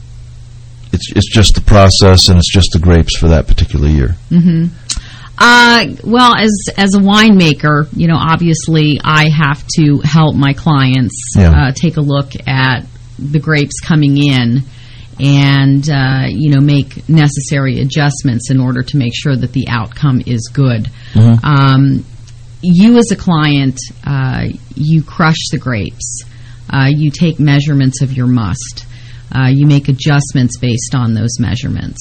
it's it's just the process and it's just the grapes for that particular year? Mm-hmm. Uh, well, as as a winemaker, you know, obviously I have to help my clients Yeah. uh, take a look at the grapes coming in and, uh, you know, make necessary adjustments in order to make sure that the outcome is good. Mhm. Um, you as a client, uh, you crush the grapes. Uh, you take measurements of your must. Uh, you make adjustments based on those measurements.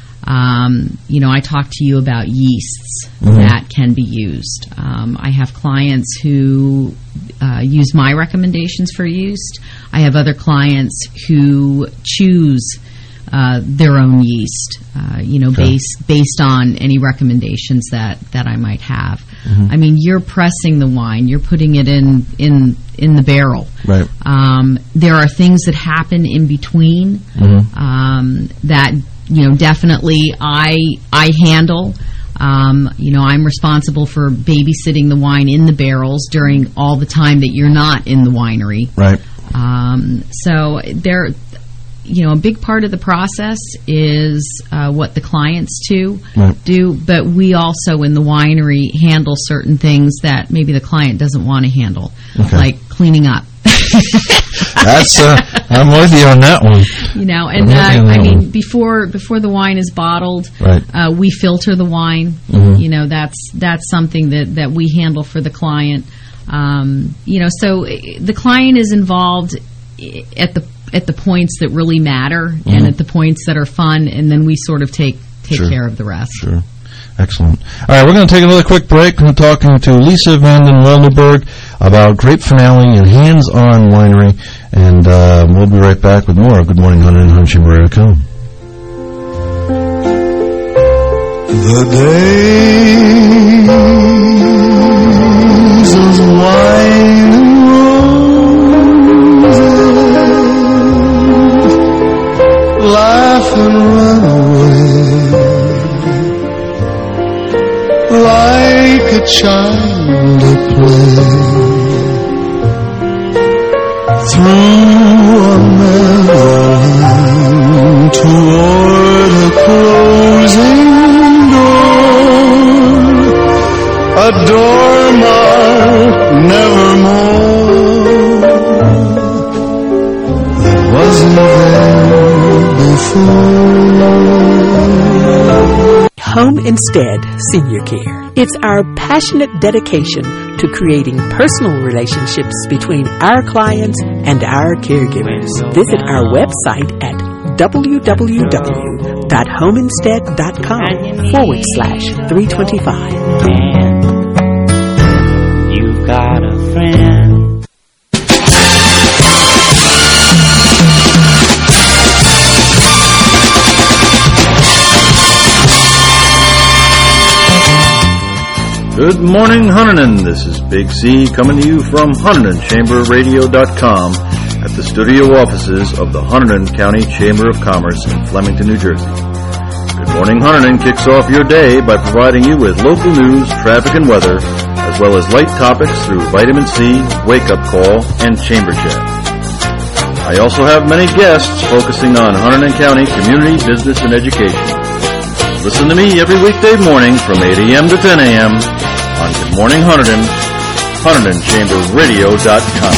Um, you know, I talked to you about yeasts Mhm. that can be used. Um, I have clients who uh, use my recommendations for yeast. I have other clients who choose uh, their own yeast, uh, you know, Okay. based based on any recommendations that, that I might have. Mhm. I mean, you're pressing the wine, you're putting it in in in the barrel. Right. Um, there are things that happen in between Mhm. um, that you know definitely I I handle. Um, you know, I'm responsible for babysitting the wine in the barrels during all the time that you're not in the winery. Right. Um, so there, you know, a big part of the process is uh, what the clients to Right. do, but we also in the winery handle certain things that maybe the client doesn't want to handle, Okay. like cleaning up. That's uh, I'm with you on that one. You know, and I'm with you on uh, I that mean, one. before before the wine is bottled, Right. uh, we filter the wine. Mhm. You know, that's that's something that, that we handle for the client. Um, you know, so uh, the client is involved i- at the at the points that really matter and Mhm. at the points that are fun, and then we sort of take take Sure. care of the rest. Sure. Excellent. All right, we're going to take another quick break. We're talking to Lisa Vanden Weldenberg about Grape Finale and Hands-On Winery, and uh, we'll be right back with more of Good Morning Hunter and Hunter Chamber dot com. The days of wine and roses, laugh and run away. child at play. Through a meadowland toward a closing door, a door marked nevermore, that wasn't there before. Home Instead Senior Care. It's our passionate dedication to creating personal relationships between our clients and our caregivers. Visit our website at w w w dot homeinstead dot com forward slash three twenty-five. You've got a friend. Good morning, Huntington. This is Big C coming to you from Huntington Chamber Radio dot com at the studio offices of the Huntington County Chamber of Commerce in Flemington, New Jersey. Good Morning Huntington kicks off your day by providing you with local news, traffic, and weather, as well as light topics through Vitamin C, Wake Up Call, and Chamber Chat. I also have many guests focusing on Huntington County community, business, and education. Listen to me every weekday morning from eight a.m. to ten a.m. on Good Morning Huntington, Huntington Chamber Radio dot com.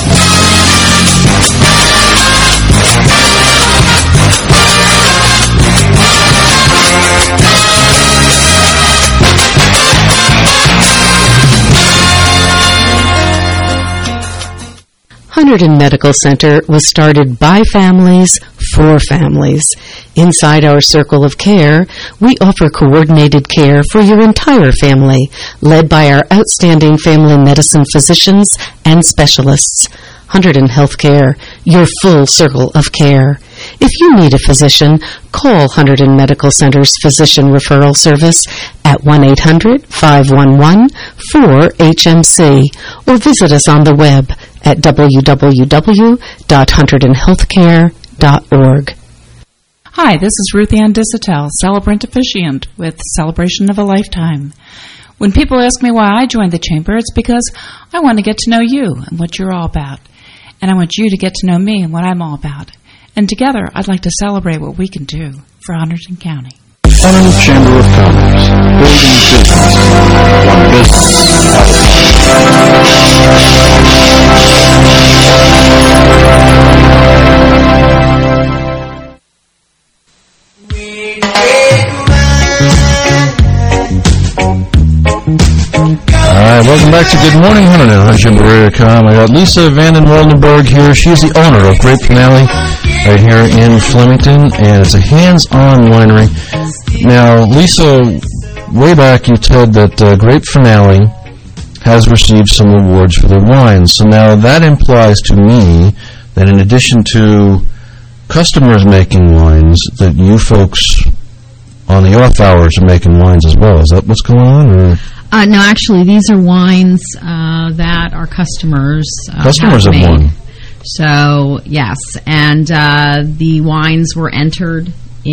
Hunterdon Medical Center was started by families for families. Inside our circle of care, we offer coordinated care for your entire family, led by our outstanding family medicine physicians and specialists. Hunterdon Healthcare, your full circle of care. If you need a physician, call Hunterdon Medical Center's Physician Referral Service at one eight hundred, five one one, four H M C or visit us on the web at w w w dot hunterdon healthcare dot org. Hi, this is Ruth Ann Disatel, celebrant officiant with Celebration of a Lifetime. When people ask me why I joined the Chamber, it's because I want to get to know you and what you're all about. And I want you to get to know me and what I'm all about. And together, I'd like to celebrate what we can do for Hunterdon County. Hunterdon Chamber of Commerce, building business, one business at a Alright, welcome back to Good Morning Huntington on Chamber Radio dot com. I got Lisa Vanden Waldenberg here. She's the owner of Grape Finale right here in Flemington, and it's a hands-on winery. Now, Lisa, way back you said that uh, Grape Finale has received some awards for their wines. So now that implies to me that in addition to customers making wines, that you folks on the off hours are making wines as well. Is that what's going on? Or? Uh, no, actually, these are wines uh, that our customers uh, customers have, have made. won. So, yes, and uh, the wines were entered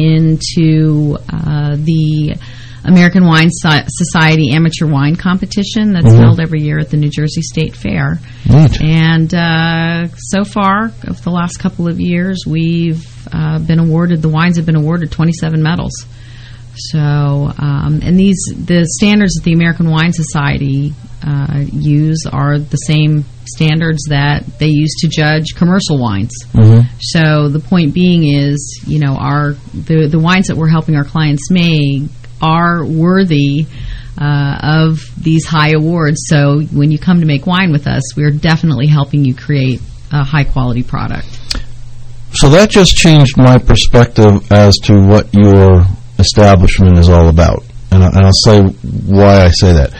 into uh, the American Wine so- Society Amateur Wine Competition that's Mm-hmm. held every year at the New Jersey State Fair. Neat. And uh, so far, of the last couple of years, we've uh, been awarded, the wines have been awarded twenty-seven medals. So, um, and these, the standards that the American Wine Society uh, use are the same standards that they use to judge commercial wines. Mm-hmm. So the point being is, you know, our the the wines that we're helping our clients make are worthy uh, of these high awards. So when you come to make wine with us, we're definitely helping you create a high quality product. So that just changed my perspective as to what your establishment is all about. And, I, and I'll say why I say that.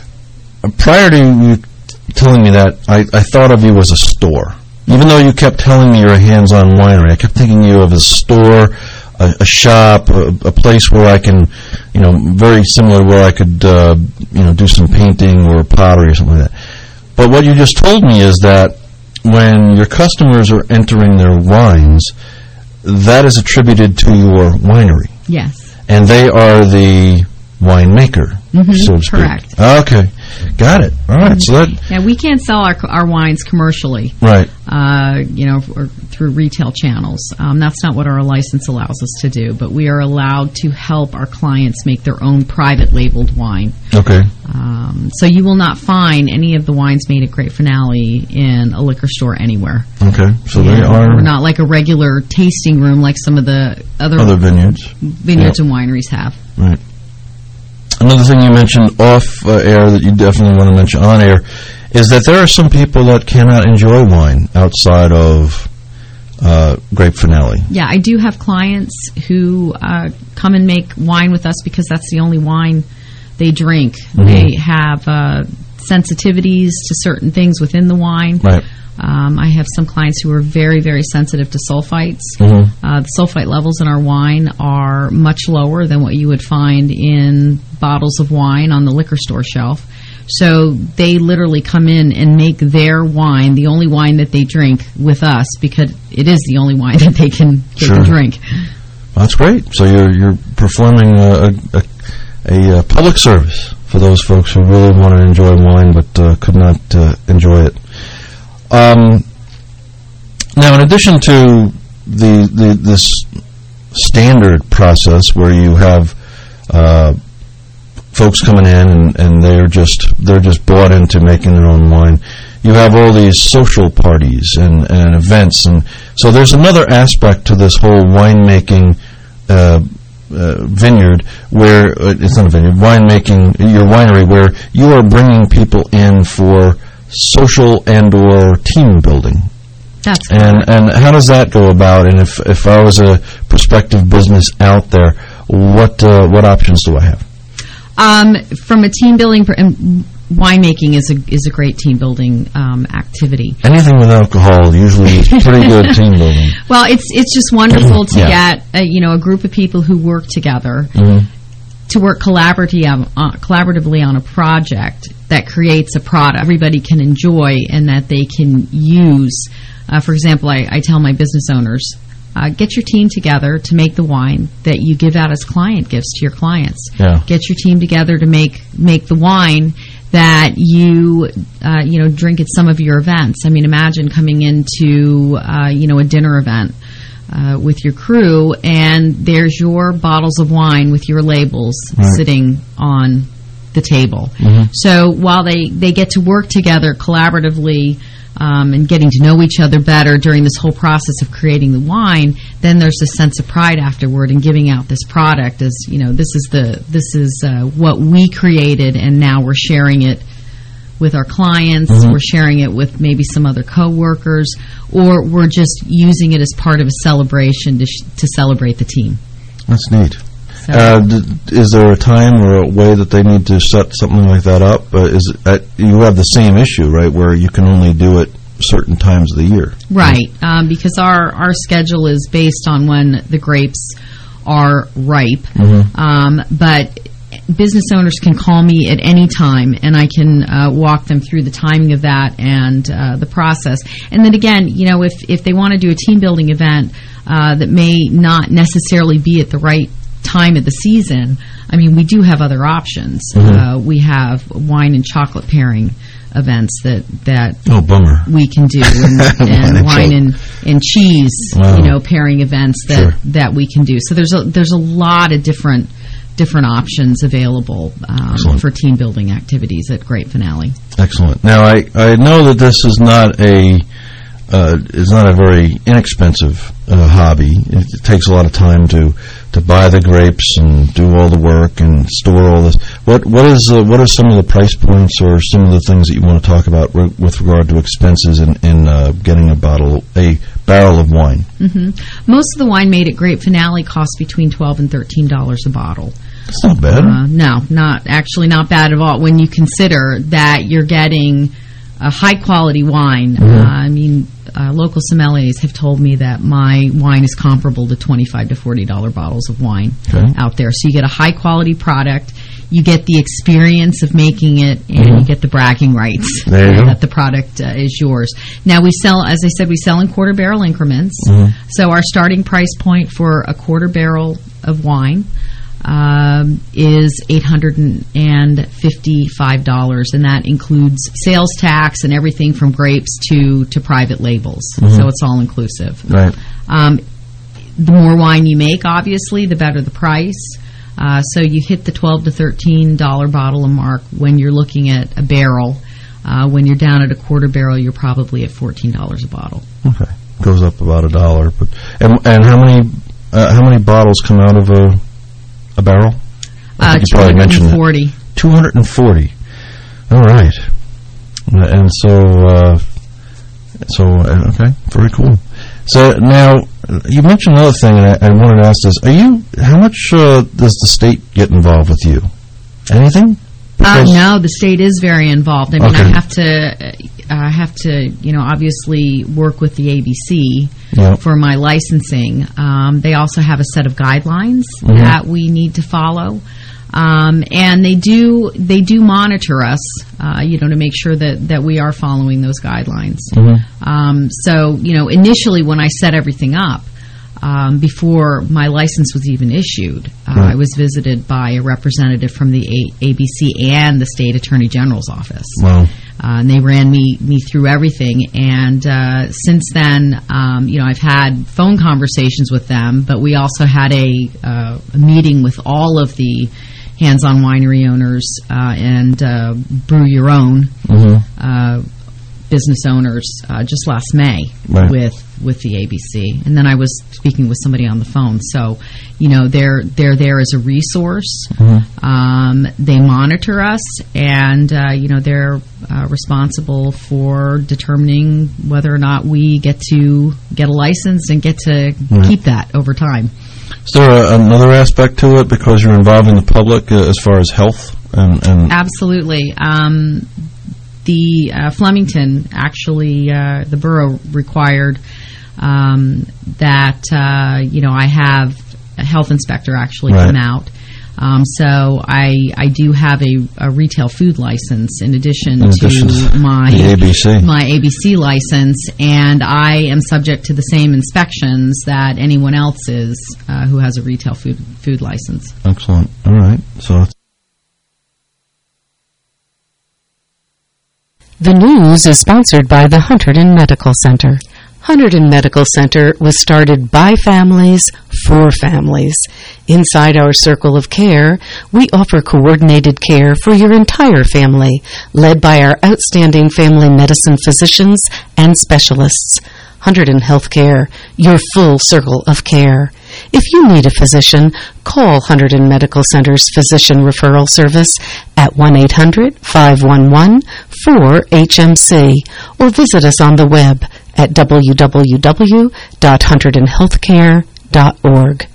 Prior to you telling me that, I, I thought of you as a store. Even though you kept telling me you're a hands-on winery, I kept thinking of you of a store, a, a shop, a, a place where I can, you know, very similar where I could, uh, you know, do some painting or pottery or something like that. But what you just told me is that when your customers are entering their wines, that is attributed to your winery. Yes. And they are the winemaker, Mhm, so to speak. correct. Okay, got it. All right, so that Yeah, we can't sell our our wines commercially. right. Uh, you know, or through retail channels. Um, that's not what our license allows us to do, but we are allowed to help our clients make their own private labeled wine. Okay. Um, so you will not find any of the wines made at Great Finale in a liquor store anywhere. Okay, so Yeah, they are We're not like a regular tasting room like some of the other, other vineyards. vineyards Yeah. and wineries have. Right. Another thing you mentioned off uh, air that you definitely want to mention on air is that there are some people that cannot enjoy wine outside of uh, Grape Finale. Yeah, I do have clients who uh, come and make wine with us because that's the only wine they drink. Mhm. They have uh, sensitivities to certain things within the wine. Right. Um, I have some clients who are very, very sensitive to sulfites. Mhm. Uh, the sulfite levels in our wine are much lower than what you would find in bottles of wine on the liquor store shelf. So they literally come in and make their wine, the only wine that they drink, with us because it is the only wine that they can, they Sure. can drink. That's great. So you're you're performing a, a, a, a public service for those folks who really want to enjoy wine but uh, could not uh, enjoy it. Um, now, in addition to the, the this standard process where you have uh, folks coming in and, and they're just they're just bought into making their own wine, you have all these social parties and, and events, and so there's another aspect to this whole winemaking uh, uh, vineyard where uh, it's not a vineyard, winemaking your winery where you are bringing people in for social and or team building. That's and and how does that go about? And if if I was a prospective business out there, what uh, what options do I have? Um, from a team building, per- and winemaking is a is a great team building um, activity. Anything with alcohol usually is pretty good team building. Well, it's it's just wonderful to Yeah. get a, you know a group of people who work together Mhm. to work collaboratively on, uh, collaboratively on a project that creates a product everybody can enjoy and that they can use. Uh, for example, I, I tell my business owners, uh, get your team together to make the wine that you give out as client gifts to your clients. Yeah. Get your team together to make make the wine that you uh, you know drink at some of your events. I mean, imagine coming into uh, you know a dinner event uh, with your crew, and there's your bottles of wine with your labels Right. sitting on the table. Mhm. So while they, they get to work together collaboratively um, and getting to know each other better during this whole process of creating the wine, then there's a sense of pride afterward in giving out this product as, you know, this is the this is uh, what we created, and now we're sharing it with our clients, Mhm. we're sharing it with maybe some other coworkers, or we're just using it as part of a celebration to, sh- to celebrate the team. That's neat. So- Uh, d- is there a time or a way that they need to set something like that up? Uh, is it, uh, you have the same issue, right, where you can only do it certain times of the year? Right, um, because our, our schedule is based on when the grapes are ripe. Mhm. Um, but business owners can call me at any time, and I can uh, walk them through the timing of that and uh, the process. And then again, you know, if, if they want to do a team building event uh, that may not necessarily be at the right time of the season, I mean, we do have other options. Mhm. Uh, we have wine and chocolate pairing events that that Oh, bummer. we can do, and, Wine and and wine chocolate. and, and cheese, Wow. you know, pairing events that, Sure. that we can do. So there's a there's a lot of different different options available um, Excellent. for team building activities at Great Finale. Excellent. Now, I, I know that this is not a uh, is not a very inexpensive uh, hobby. It, it takes a lot of time to to buy the grapes and do all the work and store all this. What what is uh, what are some of the price points or some of the things that you want to talk about re- with regard to expenses in, in uh, getting a bottle a barrel of wine? hmm Most of the wine made at Great Finale costs between twelve and thirteen dollars a bottle. That's not bad. Uh, no, not actually not bad at all when you consider that you're getting a high quality wine. Mhm. Uh, I mean, uh, local sommeliers have told me that my wine is comparable to twenty-five to forty dollar bottles of wine Okay. out there. So you get a high quality product, you get the experience of making it, and Mhm. you get the bragging rights There you go. that the product uh, is yours. Now we sell, as I said, we sell in quarter barrel increments. Mhm. So our starting price point for a quarter barrel of wine um, is eight hundred fifty-five dollars, and that includes sales tax and everything from grapes to, to private labels. Mhm. So it's all inclusive. Right. Um, the more wine you make, obviously, the better the price. Uh, so you hit the twelve to thirteen dollar bottle mark when you're looking at a barrel. Uh, when you're down at a quarter barrel, you're probably at fourteen dollars a bottle. Okay. Goes up about a dollar. But and and how many uh, how many bottles come out of a a barrel? I Uh, think you probably mentioned that. two hundred forty. two hundred forty. All right. And so uh, so uh, okay, very cool. So now you mentioned another thing, and I, I wanted to ask this: Are you? How much uh, does the state get involved with you? Anything? Uh, no, the state is very involved. I mean, Okay. I have to, I have to, you know, obviously work with the A B C Yep. for my licensing. Um, they also have a set of guidelines Mhm. that we need to follow, um, and they do, they do monitor us, uh, you know, to make sure that that we are following those guidelines. Mhm. Um, so, you know, initially when I set everything up, um, before my license was even issued, uh, Right. I was visited by a representative from the a- ABC and the State Attorney General's office. Wow. Uh, and they ran me, me through everything. And uh, since then, um, you know, I've had phone conversations with them, but we also had a, uh, a meeting with all of the hands-on winery owners uh, and uh, brew your own Mhm. uh, business owners uh, just last May Right. with with the A B C, and then I was speaking with somebody on the phone. So, you know, they're they're there as a resource. Mhm. Um, they monitor us, and uh, you know, they're uh, responsible for determining whether or not we get to get a license and get to Right. keep that over time. Is there a, another aspect to it because you're involving the public uh, as far as health and, and Absolutely. Um, the uh, Flemington, actually, uh, the borough required um, that, uh, you know, I have a health inspector actually Right. come out. Um, so I I do have a, a retail food license in addition, In addition to to my the A B C. my A B C license, and I am subject to the same inspections that anyone else is uh, who has a retail food food license. Excellent. All right. So it's The news is sponsored by the Hunterdon Medical Center. Hunterdon Medical Center was started by families for families. Inside our circle of care, we offer coordinated care for your entire family, led by our outstanding family medicine physicians and specialists. Hunterdon Healthcare, your full circle of care. If you need a physician, call Hunterdon Medical Center's Physician Referral Service at one eight hundred, five one one, four H M C or visit us on the web at w w w dot hunterdon healthcare dot org.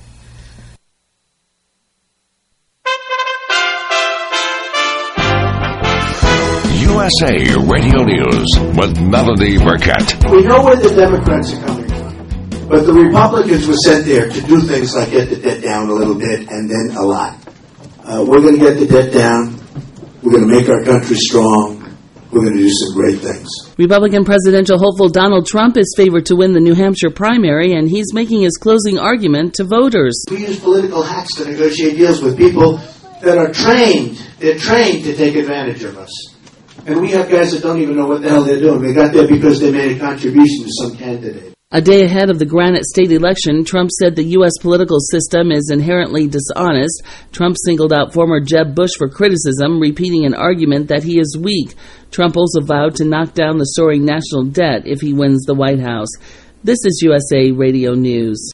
U S A Radio News with Melody Burkett. We know where the Democrats are coming from, but the Republicans were sent there to do things like get the debt down a little bit and then a lot. Uh, we're going to get the debt down. We're going to make our country strong. We're going to do some great things. Republican presidential hopeful Donald Trump is favored to win the New Hampshire primary, and he's making his closing argument to voters. We use political hacks to negotiate deals with people that are trained. They're trained to take advantage of us. And we have guys that don't even know what the hell they're doing. They got there because they made a contribution to some candidate. A day ahead of the Granite State election, Trump said the U S political system is inherently dishonest. Trump singled out former Jeb Bush for criticism, repeating an argument that he is weak. Trump also vowed to knock down the soaring national debt if he wins the White House. This is U S A Radio News.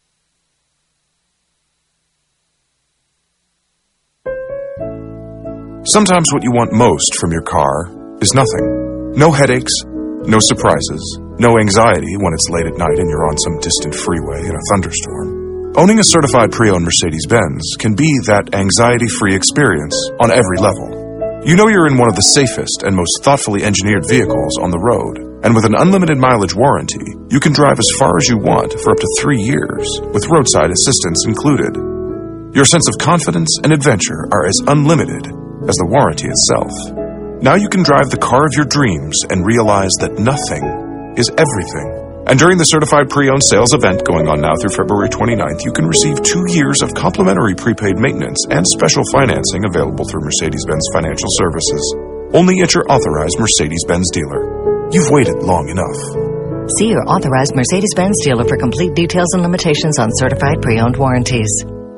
Sometimes what you want most from your car is nothing. No headaches, no surprises, no anxiety when it's late at night and you're on some distant freeway in a thunderstorm. Owning a certified pre-owned Mercedes-Benz can be that anxiety-free experience on every level. You know you're in one of the safest and most thoughtfully engineered vehicles on the road, and with an unlimited mileage warranty, you can drive as far as you want for up to three years, with roadside assistance included. Your sense of confidence and adventure are as unlimited as the warranty itself. Now you can drive the car of your dreams and realize that nothing is everything. And during the certified pre-owned sales event going on now through February twenty-ninth, you can receive two years of complimentary prepaid maintenance and special financing available through Mercedes-Benz Financial Services. Only at your authorized Mercedes-Benz dealer. You've waited long enough. See your authorized Mercedes-Benz dealer for complete details and limitations on certified pre-owned warranties.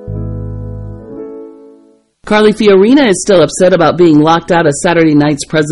Carly Fiorina is still upset about being locked out of Saturday night's presidential